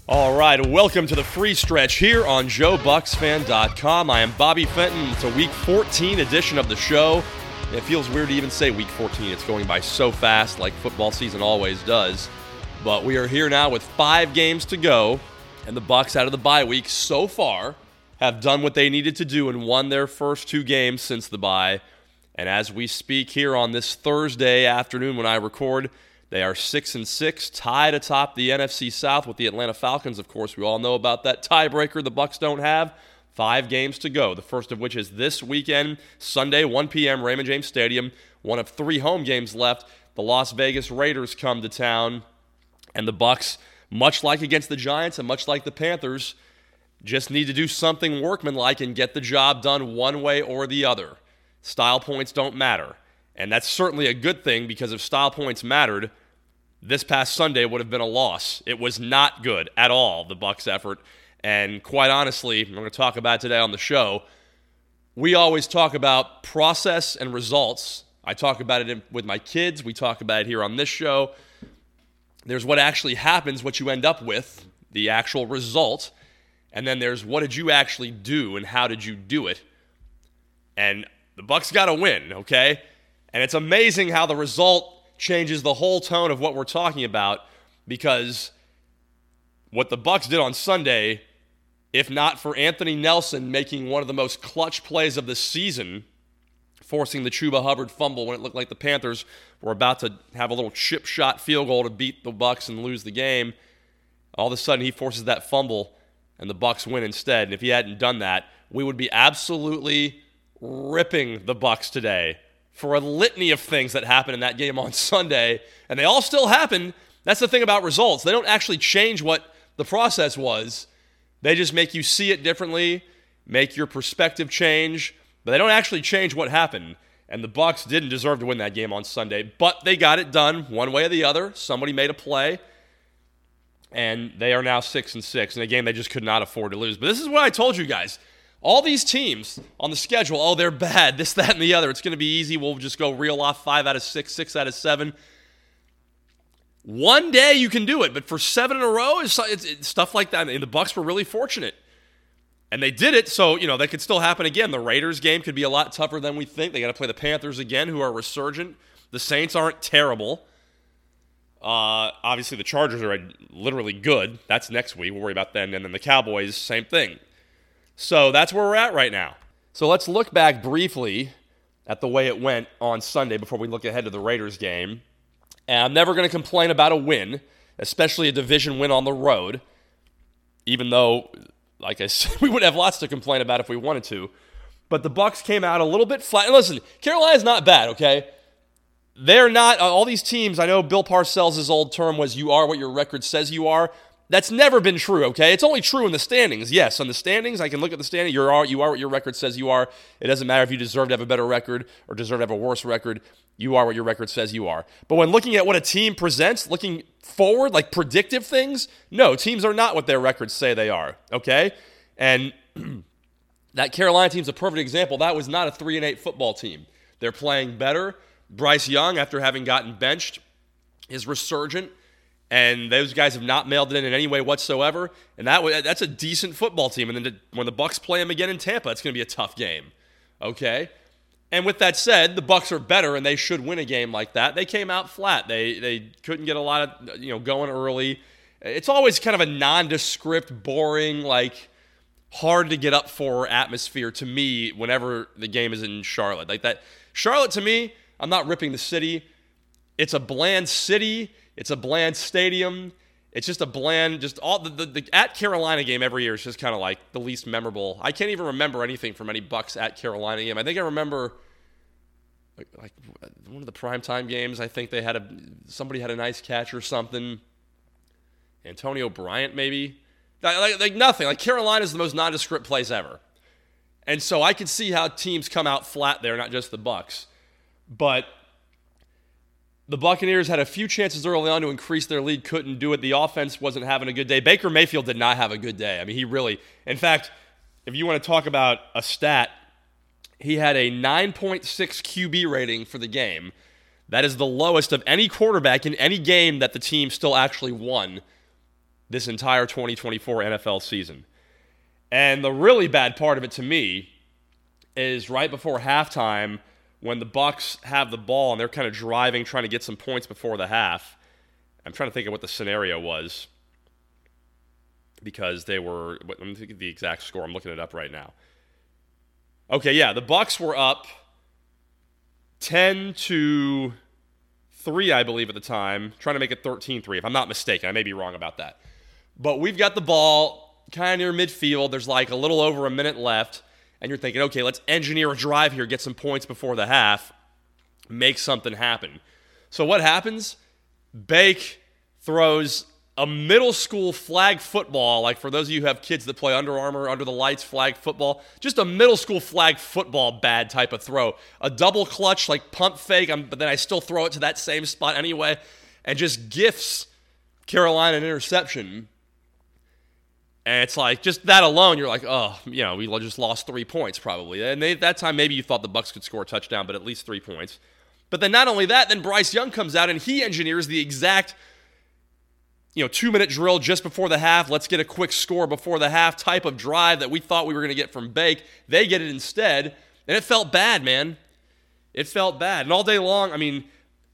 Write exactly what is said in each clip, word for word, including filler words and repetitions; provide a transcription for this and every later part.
All right, welcome to the free stretch here on Joe Bucks Fan dot com. I am Bobby Fenton. It's a Week fourteen edition of the show. It feels weird to even say Week fourteen. It's going by so fast, like football season always does. But we are here now with five games to go, and the Bucks, out of the bye week so far, have done what they needed to do and won their first two games since the bye. And as we speak here on this Thursday afternoon when I record, they are six and six, tied atop the N F C South with the Atlanta Falcons. Of course, we all know about that tiebreaker the Bucks don't have. Five games to go, the first of which is this weekend, Sunday, one p.m., Raymond James Stadium. One of three home games left. The Las Vegas Raiders come to town, and the Bucks, much like against the Giants and much like the Panthers, just need to do something workmanlike and get the job done one way or the other. Style points don't matter. And that's certainly a good thing, because if style points mattered, this past Sunday would have been a loss. It was not good at all, the Bucks' effort. And quite honestly, I'm going to talk about it today on the show. We always talk about process and results. I talk about it with my kids. We talk about it here on this show. There's what actually happens, what you end up with, the actual result. And then there's what did you actually do and how did you do it? And the Bucks got to win, okay? And it's amazing how the result changes the whole tone of what we're talking about, because what the Bucks did on Sunday, if not for Anthony Nelson making one of the most clutch plays of the season, forcing the Chuba Hubbard fumble when it looked like the Panthers were about to have a little chip shot field goal to beat the Bucks and lose the game, all of a sudden he forces that fumble and the Bucks win instead. And if he hadn't done that, we would be absolutely ripping the Bucks today for a litany of things that happened in that game on Sunday, and they all still happen. That's the thing about results. They don't actually change what the process was. They just make you see it differently, make your perspective change, but they don't actually change what happened. And the Bucks didn't deserve to win that game on Sunday, but they got it done one way or the other. Somebody made a play, and they are now six and six in a game they just could not afford to lose. But this is what I told you guys. All these teams on the schedule, oh, they're bad, this, that, and the other. It's going to be easy. We'll just go reel off five out of six, six out of seven. One day you can do it, but for seven in a row, it's, it's, it's stuff like that. And the Bucks were really fortunate. And they did it, so, you know, that could still happen again. The Raiders game could be a lot tougher than we think. They got to play the Panthers again, who are resurgent. The Saints aren't terrible. Uh, obviously, the Chargers are literally good. That's next week. We'll worry about them. And then the Cowboys, same thing. So that's where we're at right now. So let's look back briefly at the way it went on Sunday before we look ahead to the Raiders game. And I'm never going to complain about a win, especially a division win on the road, even though, like I said, we would have lots to complain about if we wanted to. But the Bucks came out a little bit flat. And listen, Carolina's not bad, okay? They're not, all these teams, I know Bill Parcells' old term was you are what your record says you are. That's never been true, okay? It's only true in the standings. Yes, on the standings, I can look at the standings. You are, you are what your record says you are. It doesn't matter if you deserve to have a better record or deserve to have a worse record. You are what your record says you are. But when looking at what a team presents, looking forward, like predictive things, no, teams are not what their records say they are, okay? And that Carolina team's a perfect example. That was not a three and eight football team. They're playing better. Bryce Young, after having gotten benched, is resurgent. And those guys have not mailed it in in any way whatsoever. And that that's a decent football team. And then when the Bucks play them again in Tampa, it's going to be a tough game. Okay? And with that said, the Bucks are better, and they should win a game like that. They came out flat. They they couldn't get a lot of, you know, going early. It's always kind of a nondescript, boring, like hard to get up for atmosphere to me whenever the game is in Charlotte. Like that. Charlotte, to me, I'm not ripping the city. It's a bland city. It's a bland stadium. It's just a bland, just all the, the, the at Carolina game every year is just kind of like the least memorable. I can't even remember anything from any Bucks at Carolina game. I think I remember like, like one of the primetime games. I think they had a somebody had a nice catch or something. Antonio Bryant maybe, like, like nothing. Like Carolina is the most nondescript place ever, and so I could see how teams come out flat there, not just the Bucks, but. The Buccaneers had a few chances early on to increase their lead, couldn't do it. The offense wasn't having a good day. Baker Mayfield did not have a good day. I mean, he really, in fact, if you want to talk about a stat, he had a nine point six Q B rating for the game. That is the lowest of any quarterback in any game that the team still actually won this entire twenty twenty-four N F L season. And the really bad part of it to me is right before halftime when the Bucs have the ball and they're kind of driving, trying to get some points before the half. I'm trying to think of what the scenario was because they were, let me think of the exact score. I'm looking it up right now. Okay, yeah, the Bucs were up ten to three, I believe, at the time, trying to make it thirteen three, if I'm not mistaken. I may be wrong about that. But we've got the ball kind of near midfield. There's like a little over a minute left, and you're thinking, okay, let's engineer a drive here, get some points before the half, make something happen. So what happens? Bake throws a middle school flag football, like for those of you who have kids that play Under Armour, Under the Lights flag football, just a middle school flag football bad type of throw. A double clutch, like pump fake, but then I still throw it to that same spot anyway, and just gifts Carolina an interception. And it's like, just that alone, you're like, oh, you know, we just lost three points probably. And they, at that time, maybe you thought the Bucs could score a touchdown, but at least three points. But then not only that, then Bryce Young comes out and he engineers the exact, you know, two-minute drill just before the half. Let's get a quick score before the half type of drive that we thought we were going to get from Bake. They get it instead, and it felt bad, man. It felt bad. And all day long, I mean,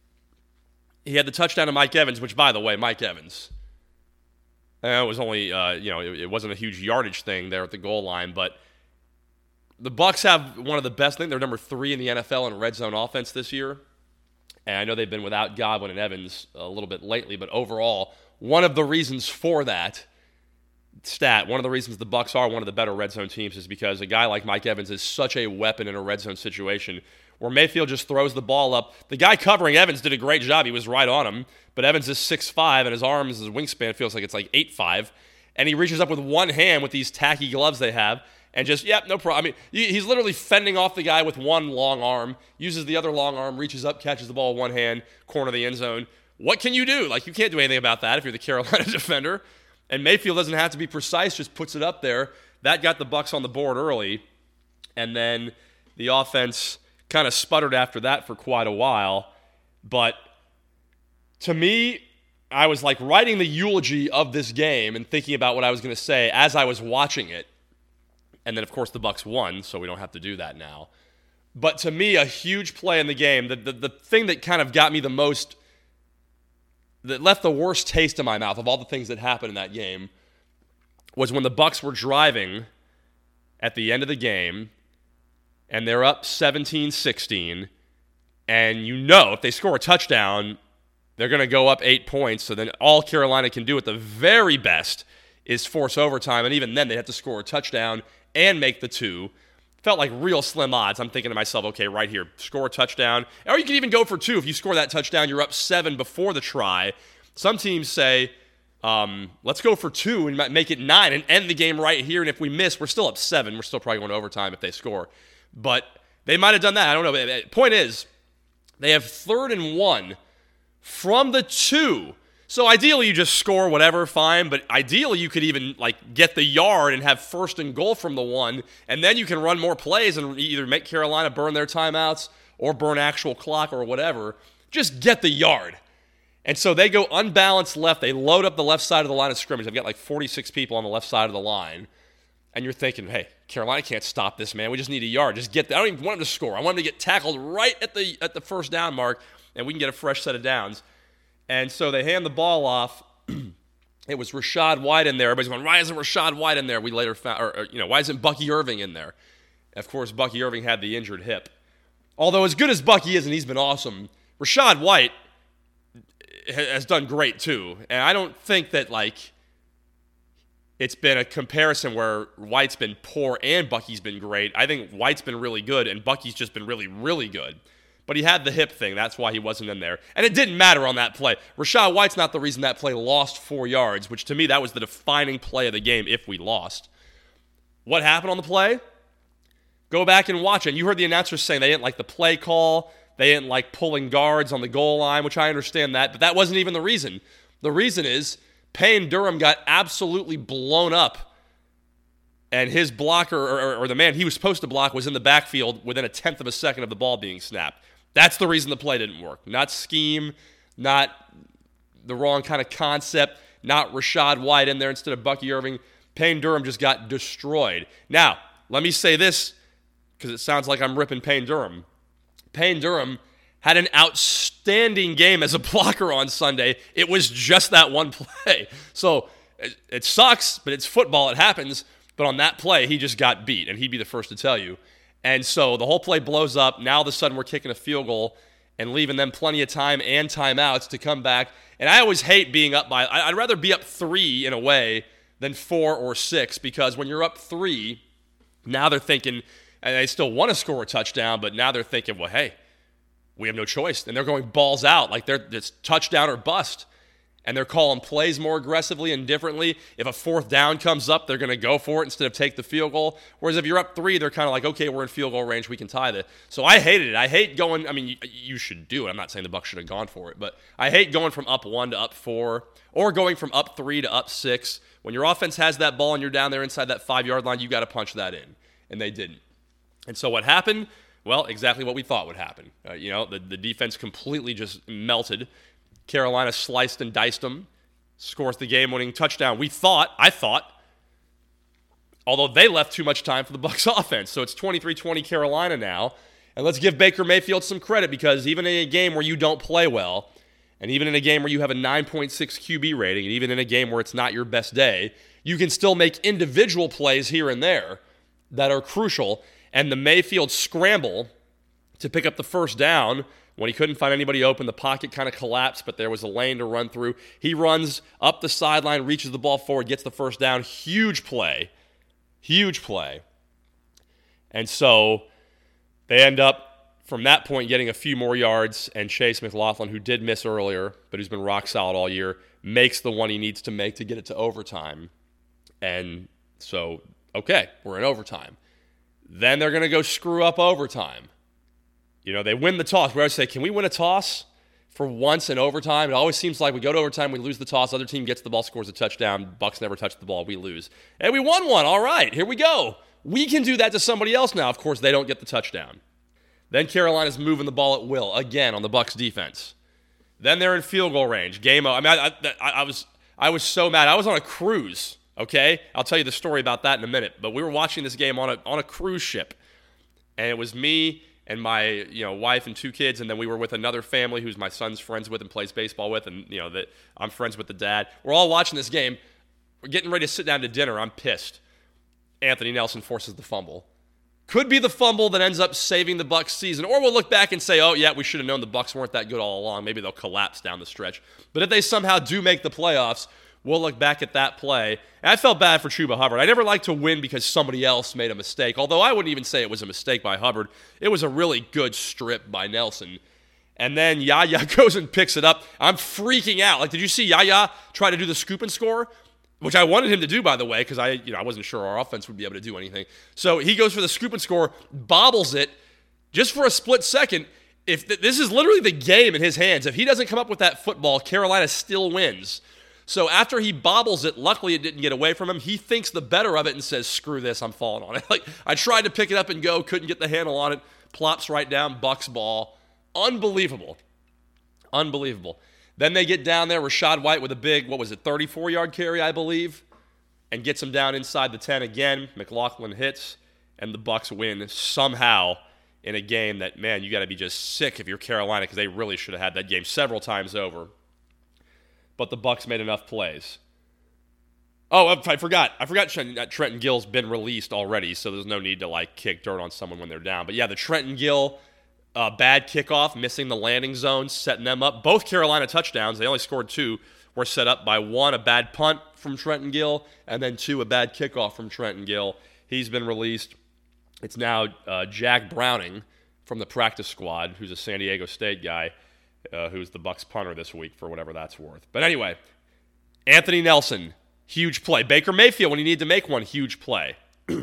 he had the touchdown to Mike Evans, which, by the way, Mike Evans, uh, it was only, uh, you know, it, it wasn't a huge yardage thing there at the goal line, but the Bucs have one of the best, I think they're number three in the N F L in red zone offense this year. And I know they've been without Godwin and Evans a little bit lately, but overall, one of the reasons for that stat, one of the reasons the Bucs are one of the better red zone teams is because a guy like Mike Evans is such a weapon in a red zone situation where Mayfield just throws the ball up. The guy covering Evans did a great job. He was right on him, but Evans is six five, and his arms, his wingspan feels like it's like eight five, and he reaches up with one hand with these tacky gloves they have, and just, yep, no problem. I mean, he's literally fending off the guy with one long arm, uses the other long arm, reaches up, catches the ball with one hand, corner of the end zone. What can you do? Like, you can't do anything about that if you're the Carolina defender. And Mayfield doesn't have to be precise, just puts it up there. That got the Bucs on the board early. And then the offense kind of sputtered after that for quite a while. But to me, I was like writing the eulogy of this game and thinking about what I was going to say as I was watching it. And then, of course, the Bucs won, so we don't have to do that now. But to me, a huge play in the game, the, the, the thing that kind of got me the most, that left the worst taste in my mouth of all the things that happened in that game, was when the Bucs were driving at the end of the game, and they're up seventeen sixteen, and you know if they score a touchdown, they're going to go up eight points, so then all Carolina can do at the very best is force overtime, and even then they'd have to score a touchdown and make the two. Felt like real slim odds. I'm thinking to myself, okay, right here, score a touchdown. Or you can even go for two. If you score that touchdown, you're up seven before the try. Some teams say, um, let's go for two and make it nine and end the game right here. And if we miss, we're still up seven. We're still probably going to overtime if they score. But they might have done that. I don't know. Point is, they have third and one from the two. So ideally, you just score whatever, fine. But ideally, you could even like get the yard and have first and goal from the one, and then you can run more plays and either make Carolina burn their timeouts or burn actual clock or whatever. Just get the yard. And so they go unbalanced left. They load up the left side of the line of scrimmage. They've got like forty-six people on the left side of the line. And you're thinking, hey, Carolina can't stop this, man. We just need a yard. Just get that. I don't even want them to score. I want them to get tackled right at the at the first down mark, and we can get a fresh set of downs. And so they hand the ball off. It was Rachaad White in there. Everybody's going, why isn't Rachaad White in there? We later found, or, or you know, why isn't Bucky Irving in there? Of course, Bucky Irving had the injured hip. Although as good as Bucky is, and he's been awesome, Rachaad White has done great too. And I don't think that, like, it's been a comparison where White's been poor and Bucky's been great. I think White's been really good, and Bucky's just been really, really good. But he had the hip thing. That's why he wasn't in there. And it didn't matter on that play. Rachaad White's not the reason that play lost four yards, which to me, that was the defining play of the game if we lost. What happened on the play? Go back and watch it. You heard the announcers saying they didn't like the play call. They didn't like pulling guards on the goal line, which I understand that. But that wasn't even the reason. The reason is Payne Durham got absolutely blown up. And his blocker, or, or, or the man he was supposed to block, was in the backfield within a tenth of a second of the ball being snapped. That's the reason the play didn't work. Not scheme, not the wrong kind of concept. not Rachaad White in there instead of Bucky Irving. Payne Durham just got destroyed. Now, let me say this, because it sounds like I'm ripping Payne Durham. Payne Durham had an outstanding game as a blocker on Sunday. It was just that one play. So it, it sucks, but it's football. It happens. But on that play, he just got beat, and he'd be the first to tell you. And so the whole play blows up. Now, all of a sudden, we're kicking a field goal and leaving them plenty of time and timeouts to come back. And I always hate being up by – I'd rather be up three in a way than four or six, because when you're up three, now they're thinking – and they still want to score a touchdown, but now they're thinking, well, hey, we have no choice. And they're going balls out, like they're it's touchdown or bust. And they're calling plays more aggressively and differently. If a fourth down comes up, they're going to go for it instead of take the field goal. Whereas if you're up three, they're kind of like, okay, we're in field goal range, we can tie this. So I hated it. I hate going, I mean, you, you should do it. I'm not saying the Bucs should have gone for it, but I hate going from up one to up four, or going from up three to up six. When your offense has that ball and you're down there inside that five-yard line, you got to punch that in. And they didn't. And so what happened? Well, exactly what we thought would happen. Uh, you know, the, the defense completely just melted. Carolina sliced and diced them, scores the game-winning touchdown. We thought, I thought, although they left too much time for the Bucs offense. So it's twenty-three twenty Carolina now. And let's give Baker Mayfield some credit, because even in a game where you don't play well, and even in a game where you have a nine point six Q B rating, and even in a game where it's not your best day, you can still make individual plays here and there that are crucial. And the Mayfield scramble to pick up the first down, when he couldn't find anybody open, the pocket kind of collapsed, but there was a lane to run through. He runs up the sideline, reaches the ball forward, gets the first down. Huge play. Huge play. And so they end up, from that point, getting a few more yards, and Chase McLaughlin, who did miss earlier, but who's been rock solid all year, makes the one he needs to make to get it to overtime. And so, okay, we're in overtime. Then they're going to go screw up overtime. You know, they win the toss. We always say, can we win a toss for once in overtime? It always seems like we go to overtime, we lose the toss, other team gets the ball, scores a touchdown, Bucs never touch the ball, we lose. And we won one. All right, here we go. We can do that to somebody else now. Of course, they don't get the touchdown. Then Carolina's moving the ball at will, again, on the Bucs defense. Then they're in field goal range. Game over. I mean, I, I, I, was, I was so mad. I was on a cruise. Okay, I'll tell you the story about that in a minute. But we were watching this game on a on a cruise ship, and it was me and my you know wife and two kids, and then we were with another family who's my son's friends with and plays baseball with, and you know that I'm friends with the dad. We're all watching this game. We're getting ready to sit down to dinner. I'm pissed. Anthony Nelson forces the fumble. Could be the fumble that ends up saving the Bucs season, or we'll look back and say, oh yeah, we should have known the Bucs weren't that good all along. Maybe they'll collapse down the stretch. But if they somehow do make the playoffs, we'll look back at that play. And I felt bad for Chuba Hubbard. I never like to win because somebody else made a mistake, although I wouldn't even say it was a mistake by Hubbard. It was a really good strip by Nelson. And then Yaya goes and picks it up. I'm freaking out. Like, did you see Yaya try to do the scoop and score? Which I wanted him to do, by the way, because I, you know, I wasn't sure our offense would be able to do anything. So he goes for the scoop and score, bobbles it just for a split second. If th- this is literally the game in his hands. If he doesn't come up with that football, Carolina still wins. So after he bobbles it, luckily it didn't get away from him. He thinks the better of it and says, screw this, I'm falling on it. Like, I tried to pick it up and go, couldn't get the handle on it, plops right down, Bucs ball. Unbelievable. Unbelievable. Then they get down there, Rachaad White with a big, what was it, thirty-four-yard carry, I believe, and gets him down inside the ten again. McLaughlin hits, and the Bucs win somehow in a game that, man, you got to be just sick if you're Carolina, because they really should have had that game several times over. But the Bucs made enough plays. Oh, I forgot. I forgot Trenton Gill's been released already, so there's no need to, like, kick dirt on someone when they're down. But, yeah, the Trenton Gill uh, bad kickoff, missing the landing zone, setting them up. Both Carolina touchdowns, they only scored two, were set up by one, a bad punt from Trenton Gill, and then two, a bad kickoff from Trenton Gill. He's been released. It's now uh, Jack Browning from the practice squad, who's a San Diego State guy, uh, who's the Bucs punter this week for whatever that's worth. But anyway, Anthony Nelson, huge play. Baker Mayfield, when he needed to make one, huge play.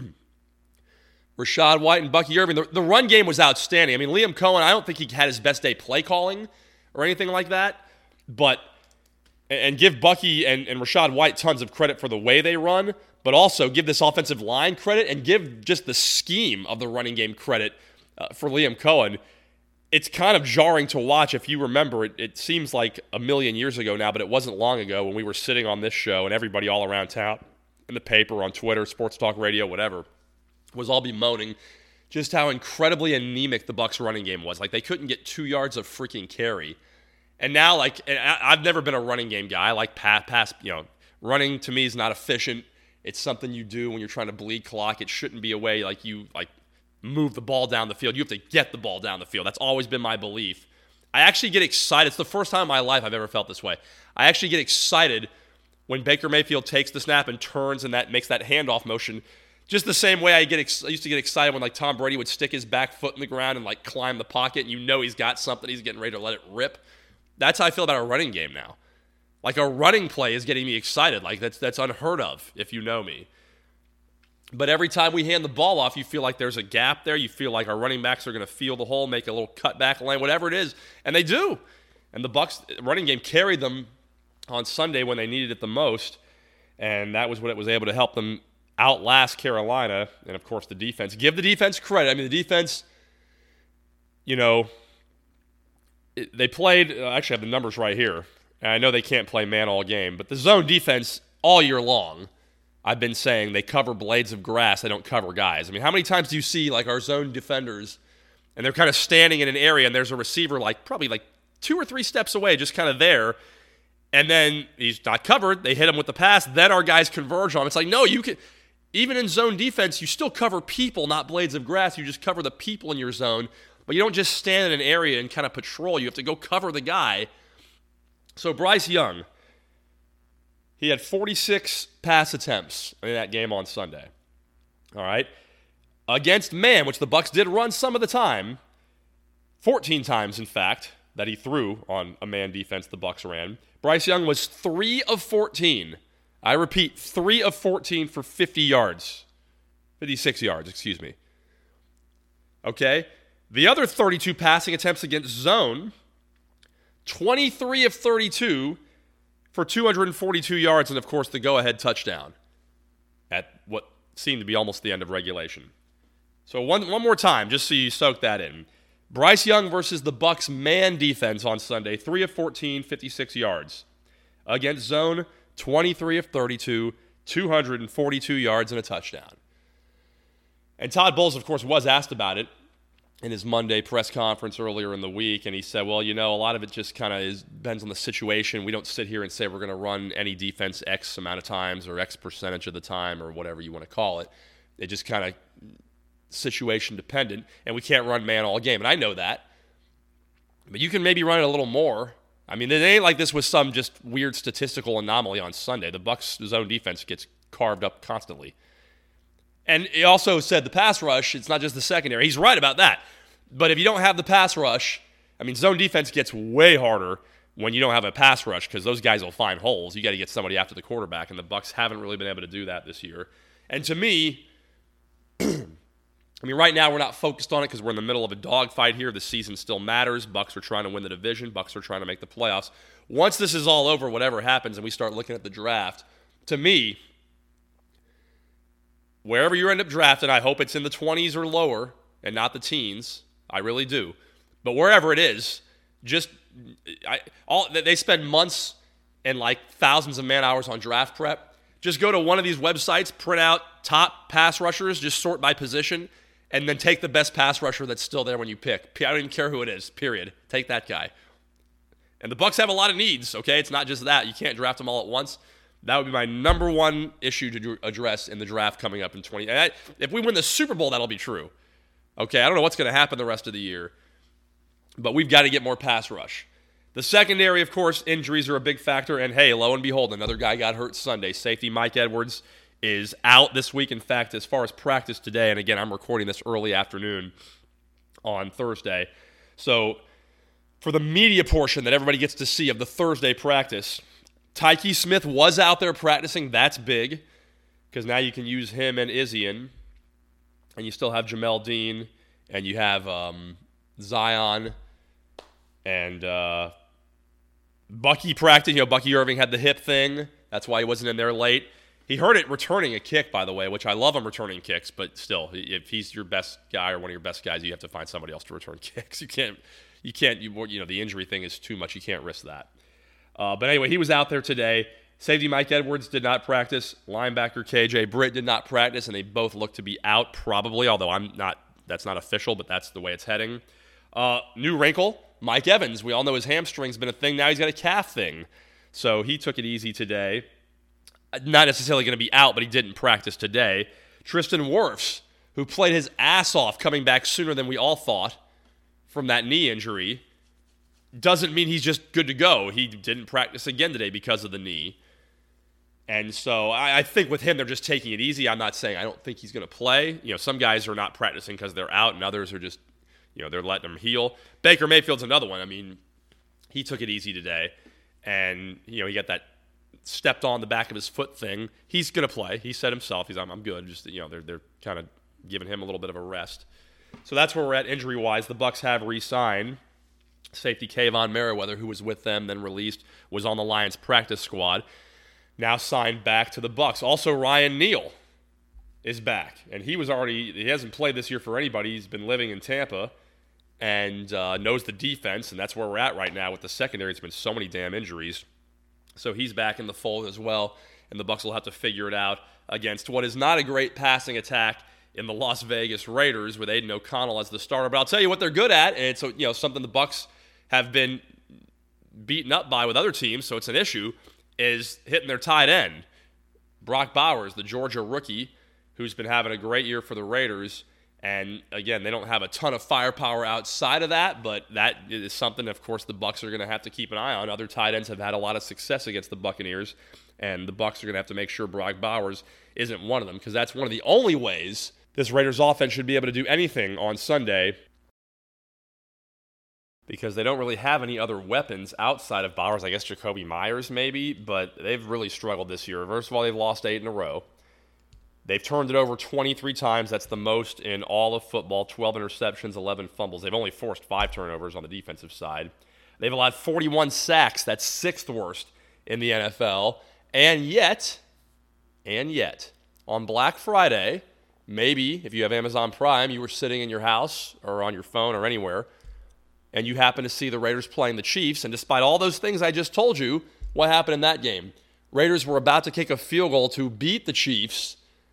Rachaad White and Bucky Irving. The, the run game was outstanding. I mean, Liam Cohen, I don't think he had his best day play calling or anything like that. But, and give Bucky and, and Rachaad White tons of credit for the way they run, but also give this offensive line credit and give just the scheme of the running game credit uh, for Liam Cohen. it's kind of jarring to watch. If you remember, it, it seems like a million years ago now, but it wasn't long ago when we were sitting on this show and everybody all around town, in the paper, on Twitter, sports talk radio, whatever, was all bemoaning just how incredibly anemic the Bucs running game was. Like, they couldn't get two yards of freaking carry. And now, like, and I, I've never been a running game guy. I like pass, pass, you know, running to me is not efficient. It's something you do when you're trying to bleed clock. It shouldn't be a way, like, you, like, move the ball down the field. You have to get the ball down the field. That's always been my belief. I actually get excited. It's the first time in my life I've ever felt this way. I actually get excited when Baker Mayfield takes the snap and turns and that makes that handoff motion. Just the same way I get ex- I used to get excited when, like, Tom Brady would stick his back foot in the ground and, like, climb the pocket, and you know he's got something. He's getting ready to let it rip. That's how I feel about a running game now. Like, a running play is getting me excited. Like, that's that's unheard of if you know me. But every time we hand the ball off, you feel like there's a gap there. You feel like our running backs are going to feel the hole, make a little cutback lane, whatever it is. And they do. And the Bucs running game carried them on Sunday when they needed it the most. And that was what it was able to help them outlast Carolina. And, of course, the defense. Give the defense credit. I mean, the defense, you know, it, they played. I actually have the numbers right here. And I know they can't play man all game. But the zone defense all year long, I've been saying they cover blades of grass. They don't cover guys. I mean, how many times do you see, like, our zone defenders, and they're kind of standing in an area, and there's a receiver, like, probably, like, two or three steps away, just kind of there, and then he's not covered. They hit him with the pass. Then our guys converge on him. It's like, no, you can – even in zone defense, you still cover people, not blades of grass. You just cover the people in your zone, but you don't just stand in an area and kind of patrol. You have to go cover the guy. So Bryce Young – he had forty-six pass attempts in that game on Sunday. All right. Against man, which the Bucs did run some of the time, fourteen times, in fact, that he threw on a man defense the Bucs ran. Bryce Young was three of fourteen. I repeat, three of fourteen for fifty yards. fifty-six yards, excuse me. Okay. The other thirty-two passing attempts against zone, twenty-three of thirty-two for two hundred forty-two yards, and, of course, the go-ahead touchdown at what seemed to be almost the end of regulation. So one one more time, just so you soak that in. Bryce Young versus the Bucs man defense on Sunday, three of fourteen, fifty-six yards. Against zone, twenty-three of thirty-two, two hundred forty-two yards and a touchdown. And Todd Bowles, of course, was asked about it in his Monday press conference earlier in the week, and he said, well, you know, a lot of it just kind of depends on the situation. We don't sit here and say we're going to run any defense X amount of times or X percentage of the time or whatever you want to call it. It just kind of situation dependent, and we can't run man all game, and I know that. But you can maybe run it a little more. I mean, it ain't like this was some just weird statistical anomaly on Sunday. The Bucs' zone defense gets carved up constantly. And he also said the pass rush, it's not just the secondary. He's right about that. But if you don't have the pass rush, I mean, zone defense gets way harder when you don't have a pass rush because those guys will find holes. You got to get somebody after the quarterback, and the Bucs haven't really been able to do that this year. And to me, I mean, right now we're not focused on it because we're in the middle of a dogfight here. The season still matters. Bucs are trying to win the division. Bucs are trying to make the playoffs. Once this is all over, whatever happens, and we start looking at the draft, to me, wherever you end up drafting, I hope it's in the twenties or lower and not the teens. I really do. But wherever it is, just I, all they spend months and like thousands of man hours on draft prep. Just go to one of these websites, print out top pass rushers, just sort by position, and then take the best pass rusher that's still there when you pick. I don't even care who it is, period. Take that guy. And the Bucs have a lot of needs, okay? It's not just that. You can't draft them all at once. That would be my number one issue to address in the draft coming up in twenty. And I, if we win the Super Bowl, that'll be true. Okay, I don't know what's going to happen the rest of the year, but we've got to get more pass rush. The secondary, of course, injuries are a big factor. And hey, lo and behold, another guy got hurt Sunday. Safety Mike Edwards is out this week. In fact, as far as practice today, and again, I'm recording this early afternoon on Thursday. So for the media portion that everybody gets to see of the Thursday practice, Tyke Smith was out there practicing. That's big because now you can use him and Izien. And you still have Jamel Dean, and you have um, Zion, and uh, Bucky practicing. You know, Bucky Irving had the hip thing. That's why he wasn't in there late. He hurt it returning a kick, by the way, which I love him returning kicks, but still, if he's your best guy or one of your best guys, you have to find somebody else to return kicks. You can't, you can't, you, you know, the injury thing is too much. You can't risk that. Uh, but anyway, he was out there today. Safety Mike Edwards did not practice. Linebacker K J Britt did not practice, and they both look to be out probably, although I'm not, that's not official, but that's the way it's heading. Uh, new wrinkle, Mike Evans. We all know his hamstring's been a thing. Now he's got a calf thing. So he took it easy today. Not necessarily going to be out, but he didn't practice today. Tristan Wirfs, who played his ass off coming back sooner than we all thought from that knee injury, doesn't mean he's just good to go. He didn't practice again today because of the knee. And so I, I think with him, they're just taking it easy. I'm not saying I don't think he's going to play. You know, some guys are not practicing because they're out, and others are just, you know, they're letting them heal. Baker Mayfield's another one. I mean, he took it easy today. And, you know, he got that stepped on the back of his foot thing. He's going to play. He said himself, he's I'm, I'm good. Just, you know, they're they're kind of giving him a little bit of a rest. So that's where we're at injury-wise. The Bucs have re-signed. Safety Kayvon Merriweather, who was with them, then released, was on the Lions practice squad. Now signed back to the Bucs. Also, Ryan Neal is back. And he was already, he hasn't played this year for anybody. He's been living in Tampa and uh, knows the defense, and that's where we're at right now with the secondary. It's been so many damn injuries. So he's back in the fold as well, and the Bucs will have to figure it out against what is not a great passing attack in the Las Vegas Raiders with Aiden O'Connell as the starter. But I'll tell you what they're good at, and it's, you know, something the Bucs have been beaten up by with other teams, so it's an issue, is hitting their tight end. Brock Bowers, the Georgia rookie, who's been having a great year for the Raiders. And, again, they don't have a ton of firepower outside of that, but that is something, of course, the Bucs are going to have to keep an eye on. Other tight ends have had a lot of success against the Buccaneers, and the Bucs are going to have to make sure Brock Bowers isn't one of them, because that's one of the only ways this Raiders offense should be able to do anything on Sunday, because they don't really have any other weapons outside of Bowers. I guess Jacoby Myers maybe, but they've really struggled this year. First of all, they've lost eight in a row. They've turned it over twenty-three times. That's the most in all of football. twelve interceptions, eleven fumbles. They've only forced five turnovers on the defensive side. They've allowed forty-one sacks. That's sixth worst in the N F L. And yet, and yet, on Black Friday, maybe if you have Amazon Prime, you were sitting in your house or on your phone or anywhere, and you happen to see the Raiders playing the Chiefs, and despite all those things I just told you, what happened in that game? Raiders were about to kick a field goal to beat the Chiefs,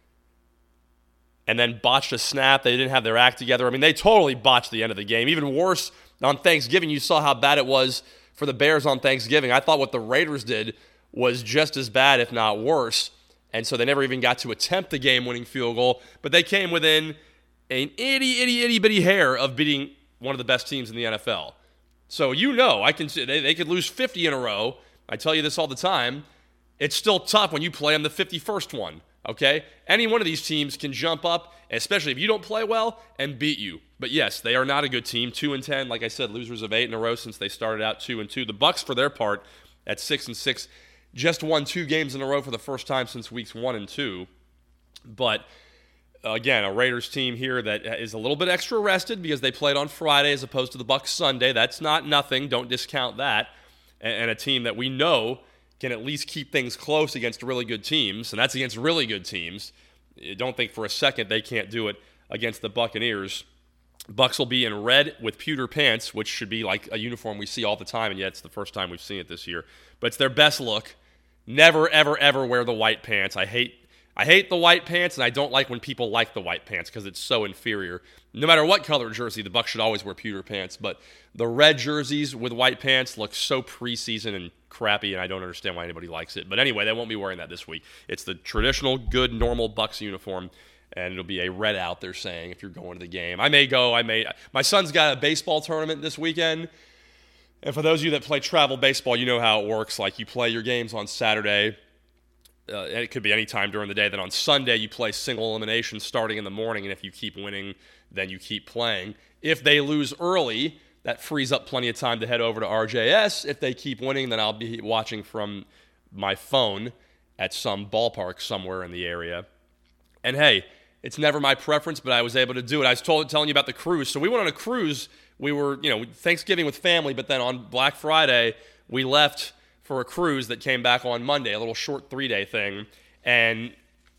and then botched a snap. They didn't have their act together. I mean, they totally botched the end of the game. Even worse, on Thanksgiving, you saw how bad it was for the Bears on Thanksgiving. I thought what the Raiders did was just as bad, if not worse, and so they never even got to attempt the game-winning field goal, but they came within an itty, itty, itty-bitty hair of beating one of the best teams in the N F L. So you know, I can they, they could lose fifty in a row. I tell you this all the time. It's still tough when you play on the fifty-first one. Okay? Any one of these teams can jump up, especially if you don't play well, and beat you. But yes, they are not a good team. two and ten, like I said, losers of eight in a row since they started out two and two. The Bucs, for their part, at six and six, just won two games in a row for the first time since weeks one and two. But again, a Raiders team here that is a little bit extra rested because they played on Friday as opposed to the Bucs Sunday. That's not nothing. Don't discount that. And a team that we know can at least keep things close against really good teams, and that's against really good teams. Don't think for a second they can't do it against the Buccaneers. Bucs will be in red with pewter pants, which should be like a uniform we see all the time, and yet it's the first time we've seen it this year. But it's their best look. Never, ever, ever wear the white pants. I hate I hate the white pants, and I don't like when people like the white pants because it's so inferior. No matter what color jersey, the Bucs should always wear pewter pants, but the red jerseys with white pants look so preseason and crappy, and I don't understand why anybody likes it. But anyway, they won't be wearing that this week. It's the traditional, good, normal Bucs uniform, and it'll be a red out, they're saying, if you're going to the game. I may go. I may. My son's got a baseball tournament this weekend, and for those of you that play travel baseball, you know how it works. Like, you play your games on Saturday, uh, and it could be any time during the day. Then on Sunday, you play single elimination starting in the morning, and if you keep winning, then you keep playing. If they lose early, that frees up plenty of time to head over to R J S. If they keep winning, then I'll be watching from my phone at some ballpark somewhere in the area. And hey, it's never my preference, but I was able to do it. I was told, telling you about the cruise. So we went on a cruise. We were, you know, Thanksgiving with family, but then on Black Friday, we left for a cruise that came back on Monday, a little short three-day thing. And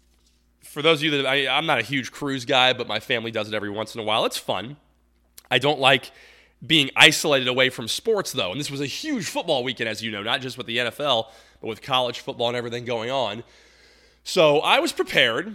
for those of you that, I, I'm not a huge cruise guy, but my family does it every once in a while. It's fun. I don't like being isolated away from sports, though. And this was a huge football weekend, as you know, not just with the N F L, but with college football and everything going on. So I was prepared.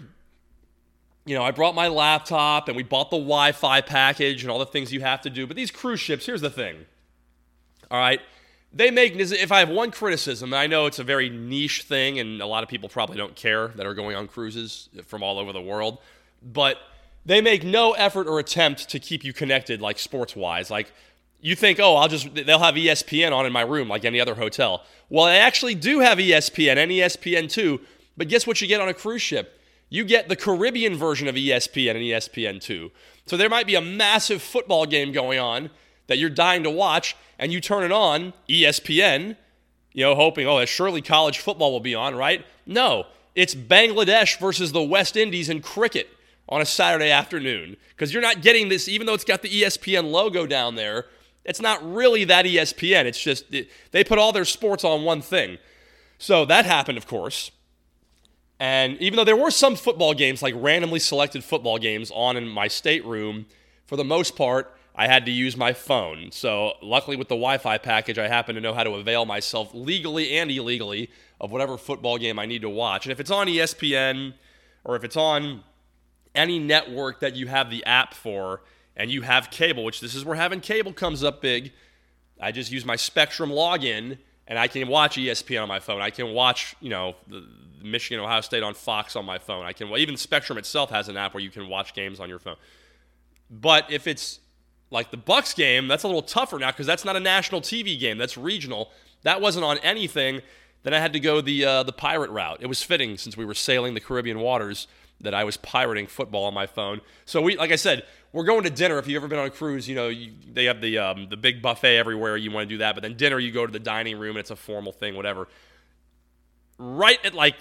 You know, I brought my laptop, and we bought the Wi-Fi package and all the things you have to do. But these cruise ships, here's the thing. All right? They make, if I have one criticism, and I know it's a very niche thing, and a lot of people probably don't care that are going on cruises from all over the world, but they make no effort or attempt to keep you connected, like sports-wise. Like, you think, oh, I'll just, they'll have E S P N on in my room like any other hotel. Well, they actually do have E S P N and E S P N two, but guess what you get on a cruise ship? You get the Caribbean version of E S P N and E S P N two. So there might be a massive football game going on that you're dying to watch, and you turn it on, E S P N, you know, hoping, oh, surely college football will be on, right? No, it's Bangladesh versus the West Indies in cricket on a Saturday afternoon, because you're not getting this, even though it's got the E S P N logo down there, it's not really that E S P N. It's just, it, they put all their sports on one thing. So that happened, of course. And even though there were some football games, like randomly selected football games on in my stateroom, for the most part, I had to use my phone. So luckily with the Wi-Fi package, I happen to know how to avail myself legally and illegally of whatever football game I need to watch. And if it's on E S P N or if it's on any network that you have the app for and you have cable, which this is where having cable comes up big, I just use my Spectrum login and I can watch E S P N on my phone. I can watch, you know, the Michigan, Ohio State on Fox on my phone. I can, well, even Spectrum itself has an app where you can watch games on your phone. But if it's like the Bucs game, that's a little tougher now because that's not a national T V game. That's regional. That wasn't on anything. Then I had to go the uh, the pirate route. It was fitting since we were sailing the Caribbean waters that I was pirating football on my phone. So we, like I said, we're going to dinner. If you've ever been on a cruise, you know you, they have the um, the big buffet everywhere. You want to do that, but then dinner, you go to the dining room and it's a formal thing, whatever. Right at like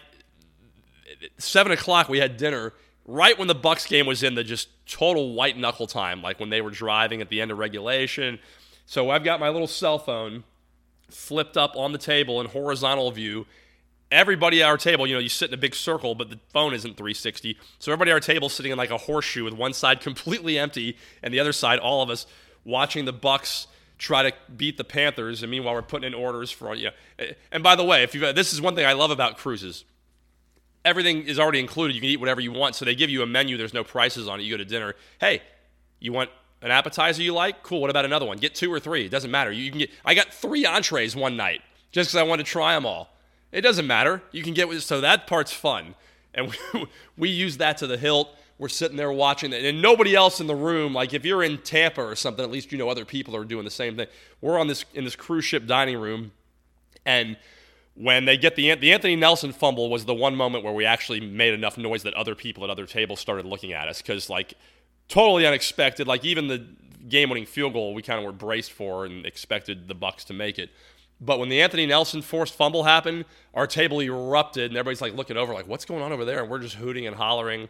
seven o'clock, we had dinner. Right when the Bucs game was in the just total white knuckle time, like when they were driving at the end of regulation. So I've got my little cell phone flipped up on the table in horizontal view. Everybody at our table, you know, you sit in a big circle, but the phone isn't three sixty. So everybody at our table sitting in like a horseshoe with one side completely empty and the other side, all of us, watching the Bucs try to beat the Panthers. And meanwhile, we're putting in orders for, you know. And by the way, if you this is one thing I love about cruises. Everything is already included. You can eat whatever you want. So they give you a menu. There's no prices on it. You go to dinner. Hey, you want an appetizer you like? Cool. What about another one? Get two or three. It doesn't matter. You can get. I got three entrees one night just because I wanted to try them all. It doesn't matter. You can get. So that part's fun. And we, we use that to the hilt. We're sitting there watching it. And nobody else in the room, like if you're in Tampa or something, at least you know other people are doing the same thing. We're on this in this cruise ship dining room. And when they get the the Anthony Nelson fumble was the one moment where we actually made enough noise that other people at other tables started looking at us because, like, totally unexpected. Like, even the game-winning field goal we kind of were braced for and expected the Bucs to make it. But when the Anthony Nelson forced fumble happened, our table erupted, and everybody's, like, looking over, like, what's going on over there? And we're just hooting and hollering.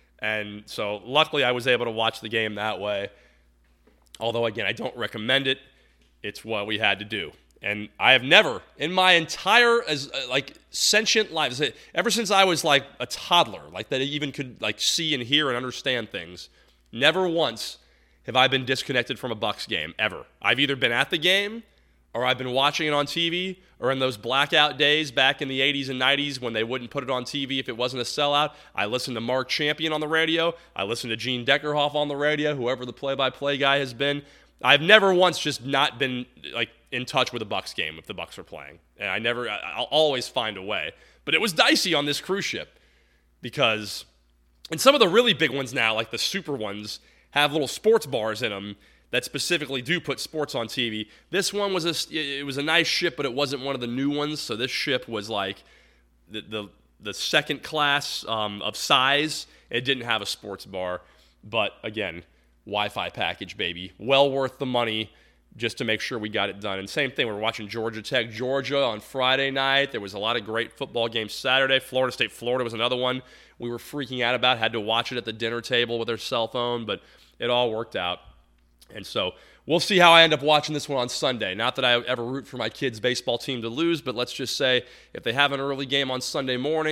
And so, luckily, I was able to watch the game that way. Although, again, I don't recommend it. It's what we had to do. And I have never, in my entire, as like, sentient life, ever since I was, like, a toddler, like, that I even could, like, see and hear and understand things, never once have I been disconnected from a Bucs game, ever. I've either been at the game, or I've been watching it on T V, or in those blackout days back in the eighties and nineties when they wouldn't put it on T V if it wasn't a sellout, I listened to Mark Champion on the radio, I listened to Gene Deckerhoff on the radio, whoever the play-by-play guy has been. I've never once just not been, like, in touch with a Bucs game if the Bucs are playing. And I never, I'll always find a way. But it was dicey on this cruise ship because, and some of the really big ones now, like the super ones, have little sports bars in them that specifically do put sports on T V. This one was a, it was a nice ship, but it wasn't one of the new ones. So this ship was like the the, the second class um, of size. It didn't have a sports bar, but again, Wi-Fi package, baby. Well worth the money just to make sure we got it done. And same thing, we were watching Georgia Tech, Georgia on Friday night. There was a lot of great football games Saturday. Florida State, Florida was another one we were freaking out about. Had to watch it at the dinner table with our cell phone, but it all worked out. And so we'll see how I end up watching this one on Sunday. Not that I ever root for my kids' baseball team to lose, but let's just say if they have an early game on Sunday morning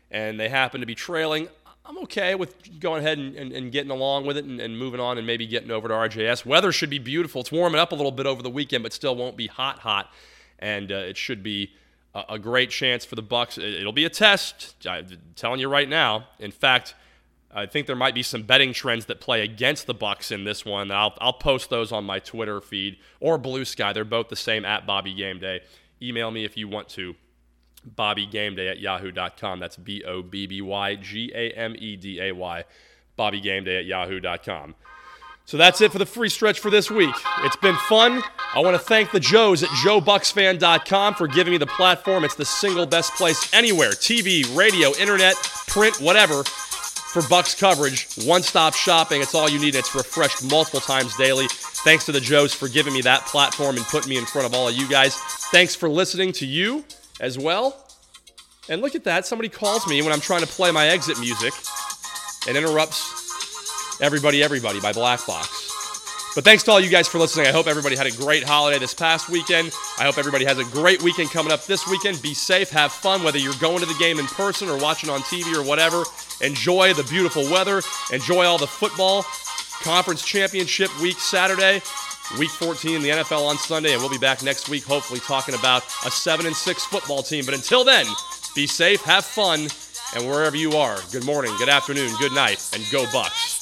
and they happen to be trailing, I'm okay with going ahead and, and, and getting along with it and, and moving on and maybe getting over to R J S. Weather should be beautiful. It's warming up a little bit over the weekend, but still won't be hot, hot. And uh, it should be a, a great chance for the Bucs. It'll be a test, I'm telling you right now. In fact, I think there might be some betting trends that play against the Bucs in this one. I'll, I'll post those on my Twitter feed or Blue Sky. They're both the same, at Bobby Game Day. Email me if you want to. Bobby Game Day at yahoo dot com. That's B O B B Y G A M E D A Y. Bobby Game Day at yahoo dot com. So that's it for the free stretch for this week. It's been fun. I want to thank the Joes at joe bucks fan dot com for giving me the platform. It's the single best place anywhere. T V, radio, internet, print, whatever, for Bucs coverage. One-stop shopping. It's all you need. It's refreshed multiple times daily. Thanks to the Joes for giving me that platform and putting me in front of all of you guys. Thanks for listening to you as well. And look at that. Somebody calls me when I'm trying to play my exit music and interrupts Everybody, Everybody by Black Box. But thanks to all you guys for listening. I hope everybody had a great holiday this past weekend. I hope everybody has a great weekend coming up this weekend. Be safe. Have fun, whether you're going to the game in person or watching on T V or whatever. Enjoy the beautiful weather. Enjoy all the football. Conference Championship week Saturday. Week fourteen in the N F L on Sunday, and we'll be back next week hopefully talking about a seven and six football team. But until then, be safe, have fun, and wherever you are, good morning, good afternoon, good night, and go Bucs.